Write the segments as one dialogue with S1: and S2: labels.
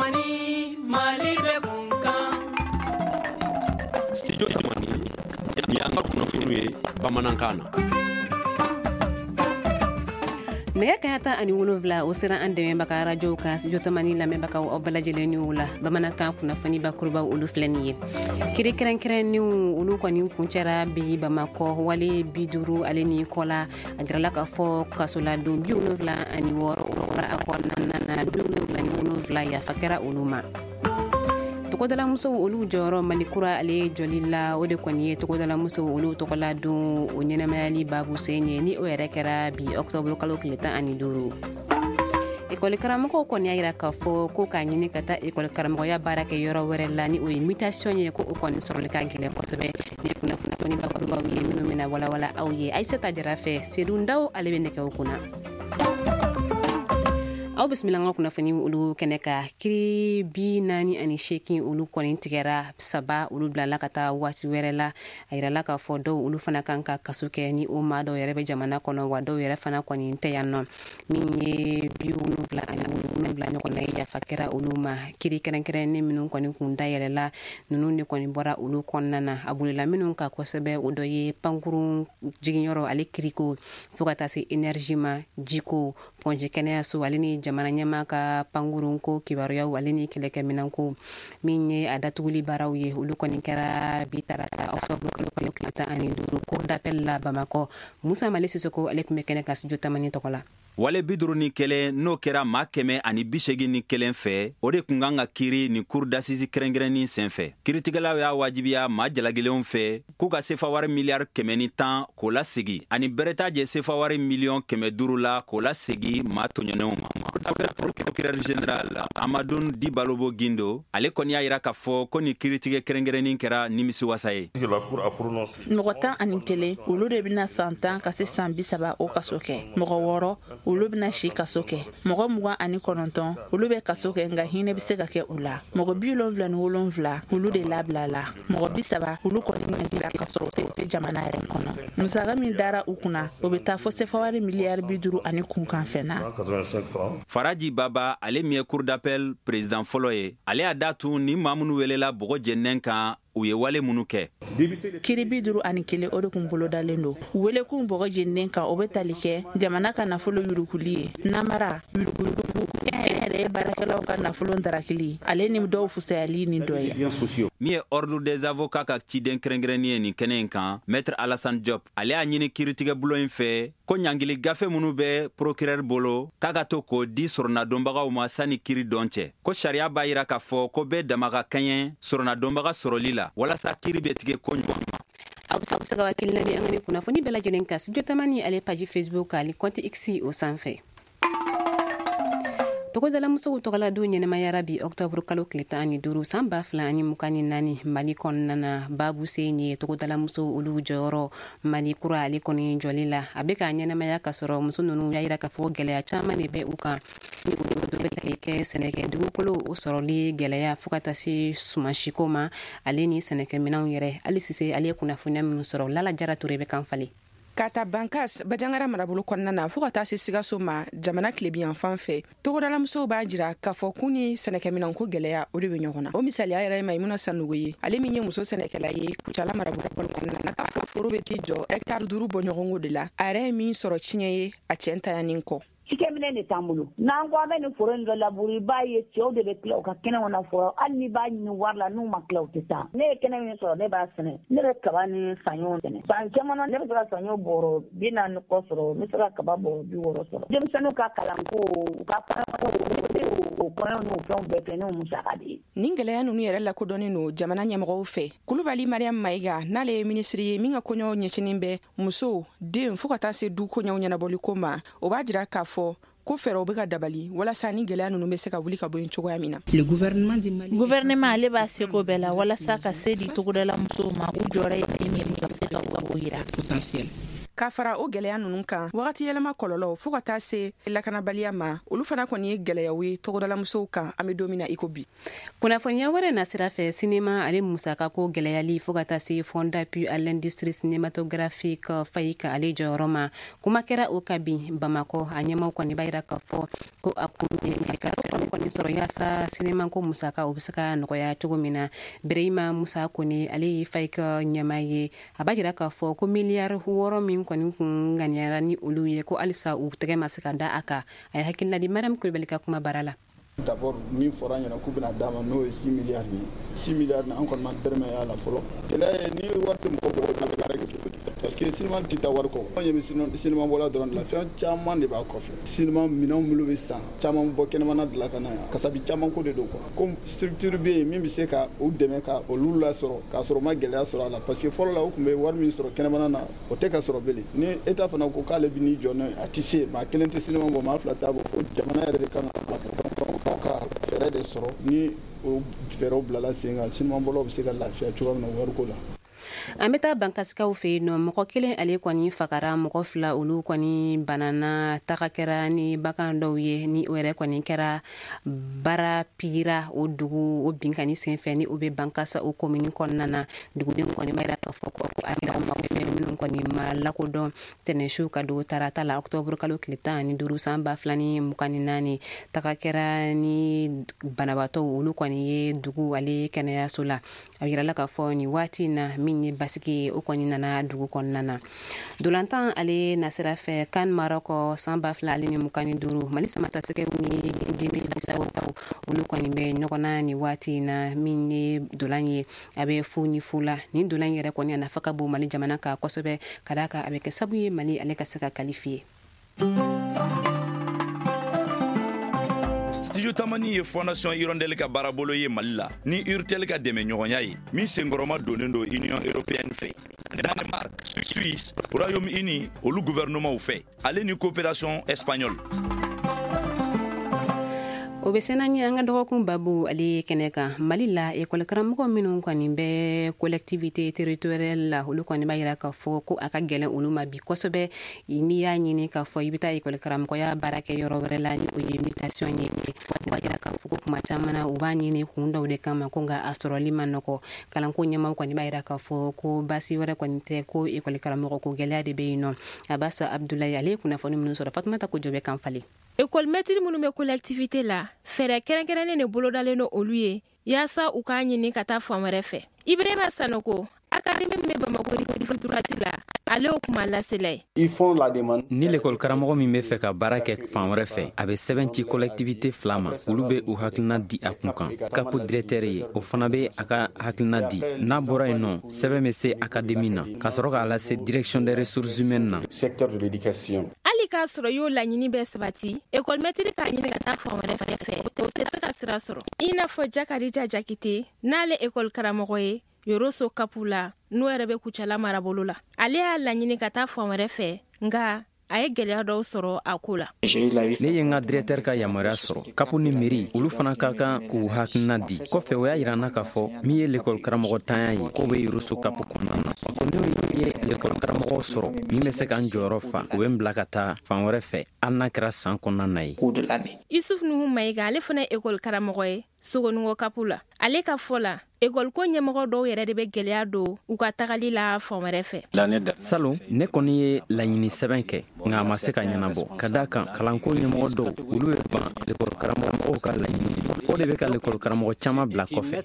S1: Jamani Mali be kunkan
S2: Studio Jamani yanga kunnafoniw ye Bamanankana.
S3: nɛgɛ kaɲa tan ani wolonwula o sera an dɛmɛ baka arajow ka studio tamani lamɛnbagaw aw bɛɛ lajɛlenniw la bamanankan kunnafoni bakurubaw olu filɛ nin ye kiri kɛrɛnkɛrɛnniw olu kɔni kuncɛra bi bamakɔ wale 50 ale ni kɔ la a jirala k'a fɔ kasoladon 76 wɔɔrɔ a kɔnɔna na 77 yafa kɛra olu ma. togodalamusow olu jɔyɔrɔ malikura ale jɔli la o de kɔni ye togodalamusow olu tɔgɔla don o ɲɛnamayali babu sen ye ni o yɛrɛ kɛra bi ɔktɔburu kalo tile 15. ekɔli karamɔgɔw kɔni y'a yira k'a fɔ ko k'a ɲini ka taa ekɔli karamɔgɔya baara kɛ yɔrɔ wɛrɛ la ni o ye mutation ye ko o kɔni sɔrɔli ka gɛlɛn kosɛbɛ ni kunnafoni bakurubaw ye minnu bɛna walawala aw ye Aisata Jara fɛ Sedu Ndaw ale bɛ nɛgɛw kunna. aw bisimila an ka kunnafoni olu kɛnɛ ka kiri 48 olu kɔni tigɛra 3 olu bilala ka taa waati wɛrɛ la a yirala k'a fɔ dɔw olu fana kan ka kaso kɛ ni o maa dɔw yɛrɛ bɛ jamana kɔnɔ wa dɔw yɛrɛ fana kɔni tɛ yan nɔ min ye 77 ɲɔgɔn na yafa kɛra olu ma kiri kɛrɛnkɛrɛnnen minnu kɔni kun dayɛlɛla ninnu de kɔni bɔra olu kɔnɔna na a bolila minnu ka kosɛbɛ o dɔ ye pankurun jiginyɔrɔ ale kiriko fo ka taa se énergie ma jiko pɔnji kɛnɛyaso ale ni jamana ɲɛma ka pankurun ko kibaruyaw ale ni kɛlɛkɛminanko min ye a datuguli baaraw ye olu kɔni kɛra bi tarata ɔktɔburu kalo 15 cour d'appel la Bamakɔ. Musa Male Sisoko ale tun bɛ kɛnɛ ka studio tamani tɔgɔ la.
S4: wale 51 n'o kɛra maa 181 fɛ o de kun kan ka kiiri ni cour d'assises kɛrɛnkɛrɛnnin senfɛ kiiritigɛlaw y'a wajibiya maa jalagelenw fɛ k'u ka sefa wari miliyari 110 k'o lasegi ani bɛrɛta jɛ sefa wari miliyɔn 500 la k'o lasegi maa tɔɲɔnenw ma. procureur général Amadoun Dibalobo Gindo ale kɔni y'a yira k'a fɔ ko ni kiiritigɛ kɛrɛnkɛrɛnnin kɛra nimisiwasa ye.
S5: mɔgɔ 11 olu de bɛna san 10 ka se san 30 o kaso kɛ mɔgɔ 6 olu bɛna si kaso kɛ mɔgɔ 29 olu bɛ kaso kɛ nka hinɛ bɛ se ka kɛ u la mɔgɔ 77 olu de labila la mɔgɔ 30 olu kɔni ɲagila ka sɔrɔ tɛ jamana yɛrɛ kɔnɔ musaka min dara u kunna o bɛ taa fɔ sefa wari miliyari 50 ani kunkan fɛnna.
S4: Faraji Baba ale min ye cour d'appel président fɔlɔ ye ale y'a da tun ni maa minnu welela bɔgɔ jɛnnɛn kan u ye wale minnu kɛ.
S5: kiri 51 o de kun bolodalen don welekun bɔgɔ jɛnnen kan o bɛ tali kɛ jamana ka nafolo yurukuli ye namara yurukulugu yɛrɛ ye baarakɛlaw ka nafolo darakili ale ni dɔw fusayali ni dɔ ye.
S4: min ye ordre des avocats ka ciden kɛrɛnkɛrɛnnin ye nin kɛnɛ in kan maître Alassane Diop ale y'a ɲini kiiritigɛ bulon in fɛ ko ɲangili gafe minnu bɛ procureur bolo k'a ka to k'o di sɔrɔnadonbagaw ma sanni kiiri dɔn cɛ ko sariya b'a yira k'a fɔ ko bɛɛ dama ka kɛɲɛ sɔrɔnadonbaga sɔrɔli la walasa kiiri bɛ tigɛ ko ɲuman.
S3: aw bɛ se ka wakilina di an ka ni kunnafoni bɛɛ lajɛlen kan studio tamani ale page Facebook ali compte X o sanfɛ. togodalamusow tɔgɔla don ɲɛnamayara bi ɔktɔburu kalo tile 15 san 2024 Mali kɔnɔna na babu sen ye togodalamusow olu jɔyɔrɔ Mali kura ale kɔni jɔli la a bɛ ka ɲɛnamaya ka sɔrɔ muso ninnu y'a yira k'a fɔ gɛlɛya caman de bɛ u kan ni o bɛ tali kɛ sɛnɛkɛ dugukolo o sɔrɔli gɛlɛya fo ka taa se sumansiko ma ale ni sɛnɛkɛminɛnw yɛrɛ hali sise ale ye kunnafoniya minnu sɔrɔ Lala Jara Ture bɛ kan falen.
S6: Ka ta Bankas Bajangara marabolo kɔnɔna na fo ka taa se Sikaso ma jamana tilebiyan fan fɛ togodalamusow b'a jira k'a fɔ k'u ni sɛnɛkɛminɛnko gɛlɛya o de bɛ ɲɔgɔn na o misaliya yɛrɛ ye Maimuna Sanogo ye ale min ye muso sɛnɛkɛla ye Kucala marabolo kɔnɔna na k'a fɔ foro bɛ t'i jɔ hectare 5 bɔ ɲɔgɔnko de la a yɛrɛ ye min sɔrɔ tiɲɛ ye a cɛ ntayanin kɔ.
S7: Cikɛminɛ de t'an bolo n'an ko an bɛ nin foro in dɔ laburu i b'a ye cɛw de bɛ tila u ka kɛnɛ kɔnɔ fɔlɔ hali ni b'a ɲini wari la n'u ma tila u tɛ taa ne ye kɛnɛ min sɔrɔ ne b'a sɛnɛ ne bɛ kaba ni saɲɔ sɛnɛ san caman ne bɛ se ka saɲɔ bɔrɔ 40 kɔ sɔrɔ n bɛ se ka kaba bɔrɔ 60 sɔrɔ denmisɛnninw ka kalanko u ka kɔɲɔ n'o fɛnw bɛɛ kɛ n'o musaka de ye.
S6: nin gɛlɛya ninnu yɛrɛ lakodɔnnen don jamana ɲɛmɔgɔw fɛ Kulubali Mariam Mayiga n'ale ye minisiri ye min ka kɔɲɔ ɲɛsinin bɛ muso den fo ka taa se du kɔɲɔw ɲɛnabɔli ko ma o b'a jira k'a fɔ ko fɛɛrɛw bɛ ka dabali walasa ni gɛlɛya ninnu bɛ se ka wuli ka bɔ yen cogoya min na.
S5: gouvernement ale b'a seko bɛɛ la walasa ka se di togodala musow ma u jɔyɔrɔ ye min ka se ka bɔ yira.
S6: k'a fara o gwɛlɛya nunu kan wagati yɛlɛma kɔlɔlɔ fɔɔ ka taa se lakanabaliya ma olu fana kɔni ye gwɛlɛyaw ye togodalamusow kan an be don min na iko bi
S3: kunnafoniya wɛrɛ na sira fɛ sinema ale musaka ko gwɛlɛyali fɔɔ ka taa se fond d'appui à l'industrie cinématographique fayi ka ale jɔyɔrɔ ma kuma kɛra o ka bi bamakɔ a ɲɛmaw kɔni b'a yira k'a fɔ ko a kɔni sɔrɔ yaasa sinema ko musaka o be se ka nɔgɔya cogo min na bereyima musa kone ale ye fayi ka ɲɛma ye a b'a jira k'a fɔ ko miliyari 6 min kɔni kun ŋaniyara ni olu ye ko halisa u tɛgɛ ma se ka da a kan a ye hakilina di madame kulibali ka kuma bara la.
S8: D'abord min fɔra ɲɛna k'u bɛna d'a ma n'o ye 6 milliards ye 6 milliards na an kɔni ma dɛrɛmɛ y'a la fɔlɔ gɛlɛya ye ni wari tɛ mɔgɔ bɔ ka baara kɛ cogo di parce que sinima tɛ taa wari kɔ anw ye sinima bɔla dɔrɔn de la fɛn caman de b'a kɔfɛ sinima minɛnw minnu bɛ san caman bɔ kɛnɛmana dilan ka na yan kasabi caman ko de don quoi comme structure bɛ yen min bɛ se ka u dɛmɛ ka olu lasɔrɔ k'a sɔrɔ ma gɛlɛya sɔrɔ a la parce que fɔlɔ la u tun bɛ wari min sɔrɔ kɛnɛmana na o tɛ ka sɔrɔ bilen ni État fana ko k'ale bɛ n'i jɔ n'o ye a tɛ se maa kelen tɛ sinima bɔ maa fila t'a bɔ o jamana yɛrɛ de kan ka fɛɛrɛ de sɔrɔ ni o fɛɛrɛw bilala sen kan sinimabɔlaw bɛ se ka lafiya cogoya min na wariko la.
S3: An bɛ taa bankasikaw fɛ yen nɔ mɔgɔ kelen ale kɔni fagara mɔgɔ fila olu kɔni banana taga kɛra ni bagan dɔw ye ni o yɛrɛ kɔni kɛra bara pira o dugu o binkani senfɛ ni o bɛ bankasa o komini kɔnɔna na dugudenw kɔni b'a yira k'a fɔ ko a bɛ mɔgɔ fɛn minnu kɔni ma lakodɔn tɛnɛsu ka don tarata la octobre kalo tile 15 san 2024 taga kɛra ni banabaatɔw olu kɔni ye dugu ale kɛnɛyaso la a yirala k'a fɔ ni waati na min ye basiki o kɔni nana dugu kɔnɔna na dolantan ale nasira fɛ kan Maroko san 2025 Mali samatasɛgɛw ni Guinée Bissau olu kɔni bɛ ɲɔgɔnna ni waati na min ye dolan ye a bɛ fu ni fu la ni dolan yɛrɛ kɔni a nafa ka bon Mali jamana ka kosɛbɛ ka d'a kan a bɛ kɛ sabu ye Mali ale ka se ka qualifier.
S9: Studio Tamani ye Fondation Hirondelle ka baarabolo ye Mali la ni Urtel ka dɛmɛ ɲɔgɔnya ye min senkɔrɔma donnen don Union Européenne fɛ Danemark, Suisse, Royaume-Uni olu gouvernement fɛ ale ni coopération espagnole.
S3: O bɛ sena ɲɛ an ka dɔgɔkun babu ale kɛnɛ kan Mali la école karamɔgɔ minnu kɔni bɛ collectivité territoriale la olu kɔni b'a yira k'a fɔ ko a ka gɛlɛn olu ma bi kosɛbɛ n'i y'a ɲini k'a fɔ i bɛ taa école karamɔgɔya baara kɛ yɔrɔ wɛrɛ la ni o ye mutation ye b'a yira k'a fɔ ko kuma caman na u b'a ɲini kun dɔw de kama ko nka a sɔrɔli ma nɔgɔ kalanko ɲɛmaw kɔni b'a yira k'a fɔ ko basi wɛrɛ kɔni tɛ ko école karamɔgɔ ko gɛlɛya de bɛ yen nɔ Abasa Abdoulaye ale ye kunnafoni minnu sɔrɔ Fatumata ko jɔ bɛ kan falen.
S10: École maîtrise minnu bɛ collectivité la fɛɛrɛ kɛrɛnkɛrɛnnen de bolodalen no olu ye yaasa u k'a ɲini ka taa fan wɛrɛ fɛ Ibrahima Sanoko académie min bɛ Bamako durati la ale o kuma lasela ye
S11: ni l'école karamɔgɔ min bɛ fɛ ka baara kɛ fan wɛrɛ fɛ a bɛ sɛbɛn ci collectivité fila ma olu bɛ u hakilina di a kun kan capo directeur ye o fana bɛ a ka hakilina di n'a bɔra yen nɔ sɛbɛn bɛ se académie na ka sɔrɔ k'a lase direction des ressources humaines na
S10: secteur de l'éducation hali k'a sɔrɔ y'o laɲini bɛɛ sabati école maîtrise k'a ɲini ka taa fan wɛrɛ fɛ o tɛ se ka sira sɔrɔ i n'a fɔ Jakarija Jakite n'ale école karamɔgɔ ye Yoroso Kapula n'o yɛrɛ bɛ Kucala marabolo la ale y'a laɲini ka taa fan wɛrɛ fɛ nka a ye gɛlɛya dɔw sɔrɔ a ko la
S11: ne ye n ka directeur ka yamaruya sɔrɔ capo ni mairie olu fana ka kan k'u hakilina di kɔfɛ o y'a yirana k'a fɔ min ye l'école karamɔgɔ tanya ye k'o bɛ Yoroso Capo kɔnɔna na ko ne ye l'école karamɔgɔ sɔrɔ min bɛ se k'an jɔyɔrɔ fa u bɛ n bila ka taa fan wɛrɛ fɛ hali n'a kɛra san kɔnɔna na ye
S10: Yusuf Nuhu Mayiga ale fana ye école karamɔgɔ ye Sogonugo Capo la ale ka fɔ la école ko ɲɛmɔgɔ dɔw yɛrɛ de bɛ gɛlɛya don u ka tagali la fan wɛrɛ fɛ
S11: salon ne kɔni ye laɲini sɛbɛn kɛ nka a ma se ka ɲɛnabɔ ka d'a kan kalanko ɲɛmɔgɔ dɔw olu ye ban l'école karamɔgɔw ka laɲini o de bɛ ka l'école karamɔgɔ caman bila kɔfɛ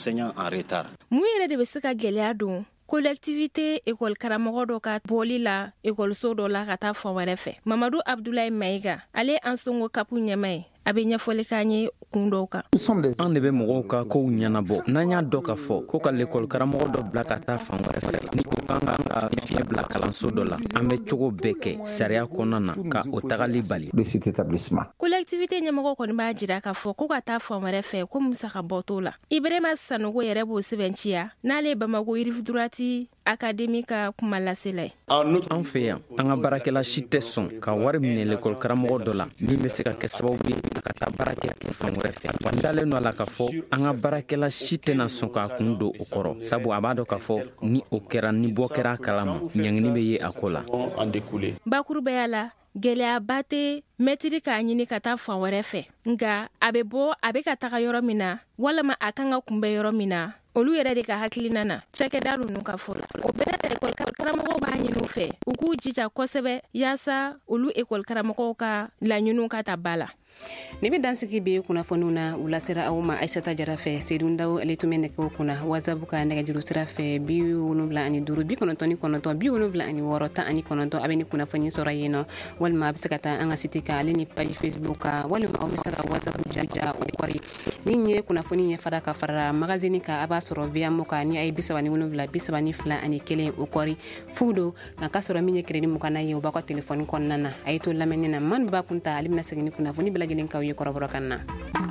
S10: mun yɛrɛ de bɛ se ka gɛlɛya don collectivité école karamɔgɔ dɔ ka bɔli la écoleso dɔ la ka taa fan wɛrɛ fɛ Mamadou Abdoulaye Mayiga ale an songo Capo ɲɛma ye a bɛ ɲɛfɔli k'an ye kun dɔw kan
S11: an de bɛ mɔgɔw ka kow ɲɛnabɔ n'an y'a dɔn k'a fɔ ko ka l'école karamɔgɔ dɔ bila ka taa fan wɛrɛ fɛ ni o kan ka fiɲɛ bila kalanso dɔ la an bɛ cogo bɛɛ kɛ sariya kɔnɔna na ka o tagali bali
S10: collectivité ɲɛmɔgɔ kɔni b'a jira k'a fɔ ko ka taa fan wɛrɛ fɛ ko musaka bɔ t'o la Ibrahima Sanogo yɛrɛ b'o sɛbɛnciya n'ale ye Bamako Yirifudurati akademi ka kuma lasela ye.
S11: An fɛ yan an ka baarakɛla si tɛ sɔn ka wari minɛ lekɔli karamɔgɔ dɔ la min bɛ se ka kɛ sababu ye a ka taa baara kɛ fan wɛrɛ fɛ. Wa n dalen nɔ a la k'a fɔ an ka baarakɛla si tɛna sɔn k'a kun don o kɔrɔ sabu a b'a dɔn k'a fɔ ni o kɛra ni bɔ kɛra a kalama ɲangini bɛ ye a ko la.
S10: Bakurubaya la gɛlɛyaba tɛ mɛtiri k'a ɲini ka taa fan wɛrɛ fɛ nka a bɛ ka taga yɔrɔ min na walama a kan ka kunbɛ yɔrɔ min na olu yɛrɛ de ka hakilina na cakɛda ninnu ka fɔ la. O bɛɛ tɛ ekɔli karamɔgɔw b'a ɲini u fɛ u k'u jija kosɛbɛ yaasa olu ekɔli karamɔgɔw ka laɲiniw ka ta ba la.
S3: Ni bɛ dansigi bɛ kunnafoniw na u lasera aw ma Aisata Jara fɛ Seydou Ndaw ale tun bɛ nɛgɛw kunna WhatsApp ka nɛgɛjuru sira fɛ 75 99 76 19 a bɛ ni kunnafoni sɔrɔ yen nɔ walima a bɛ se ka taa an ka site kan ale ni page Facebook kan walima aw bɛ se ka WhatsApp jaja o kɔri ni ye kunnafoni ɲɛfara ka fara magazine kan a b'a sɔrɔ via Moka ni a ye 77 32 ani 1 o kɔri fudo nka ka sɔrɔ min ye crédit mukana ye o b'a ka téléphone kɔnɔna na a ye to lamɛnni na man ba kunta ale bɛna segin ni kunnafoni bɛɛ lajɛlen kaw ye kɔrɔbɔrɔ kan na.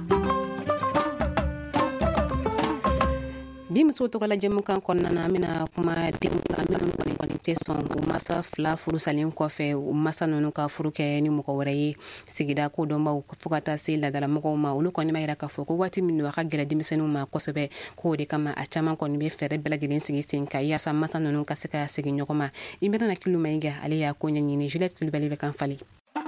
S3: Bi muso tɔgɔla jɛmukan kɔnɔna na an bɛna kuma denw kan minnu kɔni tɛ sɔn u masa fila furu salen kɔfɛ u masa ninnu ka furu kɛ ni mɔgɔ wɛrɛ ye sigida kodɔnbaw fo ka taa se ladalamɔgɔw ma olu kɔni b'a yira k'a fɔ ko waati min don a ka gɛlɛ denmisɛnninw ma kosɛbɛ k'o de kama a caman kɔni bɛ fɛɛrɛ bɛɛ lajɛlen sigi sen kan yaasa masa ninnu ka se ka segin ɲɔgɔn ma i bɛna Kilu Mayiga ale y'a ko ɲɛɲini Juliette Kulibali bɛ kan fali.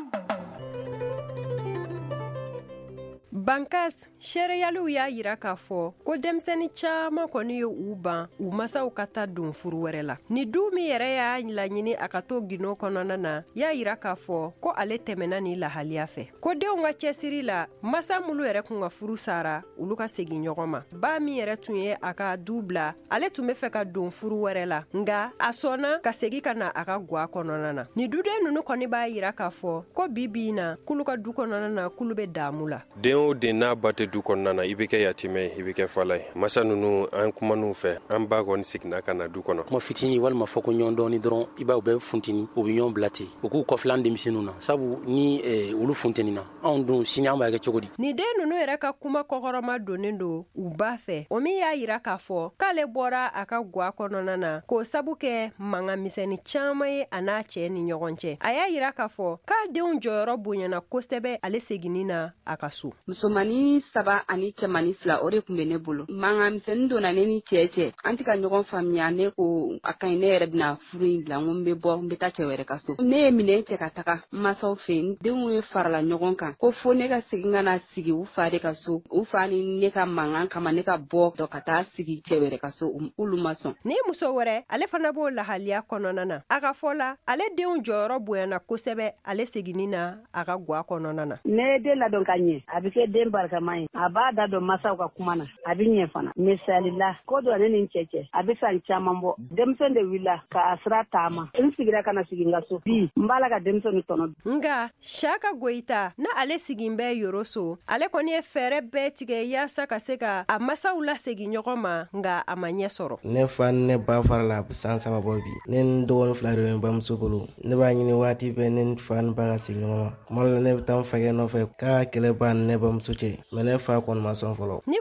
S12: Bankas sɛrɛyaliw y'a yira k'a fɔ ko denmisɛnnin caman kɔni ye u ban u masaw ka taa don furu wɛrɛ la. Ni du min yɛrɛ y'a laɲini a ka to gindo kɔnɔna na y'a yira k'a fɔ ko ale tɛmɛna ni lahaliya fɛ. Ko denw ka cɛsiri la masa mulu yɛrɛ kun ka furu sara olu ka segin ɲɔgɔn ma. Ba min yɛrɛ tun ye a ka du bila ale tun bɛ fɛ ka don furu wɛrɛ la nga a sɔnna ka segin ka na a ka gwa kɔnɔna na. Ni duden ninnu kɔni b'a yira k'a fɔ ko bi na kulu ka du kɔnɔna na kulu bɛ daamu la.
S13: Den n'a ba tɛ du kɔnɔna na i bɛ kɛ yatimɛ ye i bɛ kɛ fala ye masa ninnu an kuman'u fɛ an ba kɔni seginna ka na du kɔnɔ.
S14: Kuma fitini walima fɔ ko ɲɔgɔn dɔɔni dɔrɔn i b'a u bɛ funteni u bɛ ɲɔgɔn bila ten u k'u kɔfila an denmisɛnninw na sabu ni olu funtenina anw dun sini an b'a kɛ cogo di.
S12: Ni den ninnu yɛrɛ ka kuma kɔkɔrɔma donnen don u ba fɛ o min y'a yira k'a fɔ k'ale bɔra a ka gwa kɔnɔna na k'o sabu kɛ mankan misɛnnin caman ye a n'a cɛ ni ɲɔgɔn cɛ. A y'a yira k'a fɔ k'a denw jɔyɔrɔ bonyana kosɛbɛ ale seginni na a ka so.
S15: Musomani 3 ani cɛmani 2 o de kun bɛ ne bolo. Mankan misɛnnin donna ne ni cɛ an tɛ ka ɲɔgɔn faamuya ne ko a ka ɲi ne yɛrɛ bɛna furu in bila n bɛ bɔ n bɛ taa cɛ wɛrɛ ka so. Ne ye minɛn cɛ ka taga masaw fɛ denw ye farala ɲɔgɔn kan ko fo ne ka segin ka na sigi u fa de ka so u fa ni ne ka mankan kama ne ka bɔ dɔ ka taa sigi cɛ wɛrɛ ka so olu ma sɔn.
S12: Ni muso wɛrɛ ale fana b'o lahaliya kɔnɔna na a ka fɔ la ale denw jɔyɔrɔ bonyana kosɛbɛ ale seginni na a ka gwa kɔnɔna na.
S7: Ne den ladon ka ɲɛ a bɛ kɛ den barikama ye a b'a da dɔn masaw ka kuma na a bɛ ɲɛ fana misalila ko dɔ ne ni cɛ a bɛ san caman bɔ denmisɛn de wulila k'a sira taama n sigira ka na sigi n ka so bi n b'a la ka denmisɛnw tɔnɔ.
S12: Nga Shaka Goita na ale sigin bɛ yɔrɔ so ale kɔni ye fɛɛrɛ bɛɛ tigɛ yaasa ka se ka a masaw la segin ɲɔgɔn ma nga a ma ɲɛ sɔrɔ.
S16: Ne fa ni ne ba fara la san 3 bɔ bi ne ni dɔgɔnin 2 de bɛ bamuso bolo ne b'a ɲini waati bɛɛ ne ni fa ni ba ka segin ɲɔgɔn ma kuma la ne bɛ taa n fakɛ nɔfɛ k'a kɛlɛ ba ni ne bamuso cɛ mɛ ne fa kɔni ma sɔn fɔlɔ.
S12: Ni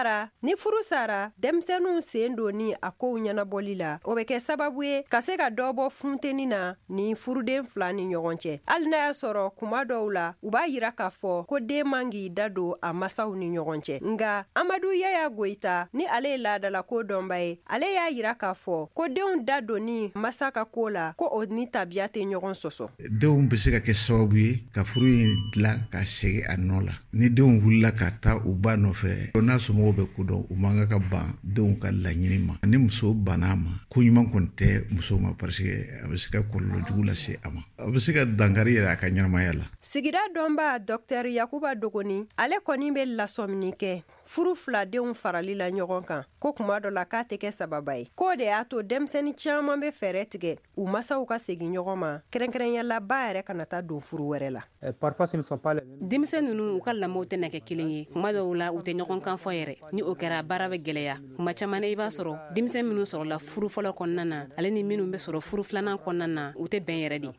S12: furu sara denmisɛnninw sen don ni a kow ɲɛnabɔli la o bɛ kɛ sababu ye ka se ka dɔ bɔ funteni na ni furuden 2 ni ɲɔgɔn cɛ hali n'a y'a sɔrɔ kuma dɔw la u b'a yira k'a fɔ ko den man k'i da don a masaw ni ɲɔgɔn cɛ nga Amadu Yaya Goita ni ale ye laadala ko dɔnba ye ale y'a yira k'a fɔ ko denw da don ni masa ka ko la ko o ni tabiya tɛ ɲɔgɔn sɔsɔ.
S17: Denw bɛ se ka kɛ sababu ye ka furu in dilan ka segin a nɔ la ni denw wulila ka taa u ba nɔfɛ n'a somɔgɔw bɛ ko dɔn u man ka ban denw ka laɲini ma ni muso banna ma ko ɲuman kɔni tɛ muso ma parce que a bɛ se ka kɔlɔlɔ jugu lase a ma a bɛ se ka dankari yɛrɛ a ka ɲɛnamaya la.
S12: Sigida dɔnba Dr. Yakuba Dogoni ale kɔni bɛ lasɔmini kɛ furu 2 denw farali la ɲɔgɔn kan ko kuma dɔ la k'a tɛ kɛ sababa ye k'o de y'a to denmisɛnnin caman bɛ fɛɛrɛ tigɛ u masaw ka segin ɲɔgɔn ma kɛrɛnkɛrɛnyala ba yɛrɛ kana taa don furu wɛrɛ la.
S3: Denmisɛn ninnu u ka lamɔw tɛ na kɛ kelen ye kuma dɔw la u tɛ ɲɔgɔn kan fɔ yɛrɛ ni o kɛra baara bɛ gɛlɛya kuma caman i b'a sɔrɔ denmisɛn minnu sɔrɔla furu fɔlɔ kɔnɔna na ale ni minnu bɛ sɔrɔ furu 2nan kɔnɔna na u tɛ bɛn yɛrɛ de.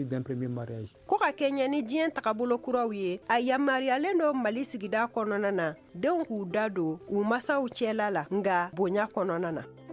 S12: Ko ka kɛ ɲɛ ni diɲɛ tagabolo kuraw ye a yamariyalen don Mali sigida kɔnɔna na denw k'u da don u masaw cɛla la nga bonya kɔnɔna na.